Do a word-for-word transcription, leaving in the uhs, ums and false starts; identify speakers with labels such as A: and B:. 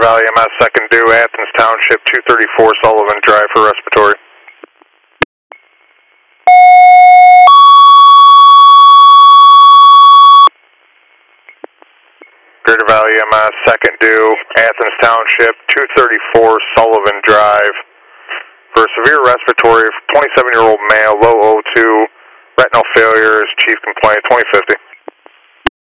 A: Valley M S second due, Athens Township, two thirty-four Sullivan Drive for respiratory. Greater Valley M S second due, Athens Township, two thirty-four Sullivan Drive for severe respiratory, twenty-seven-year-old male, low O two, retinal failures, chief complaint, twenty fifty.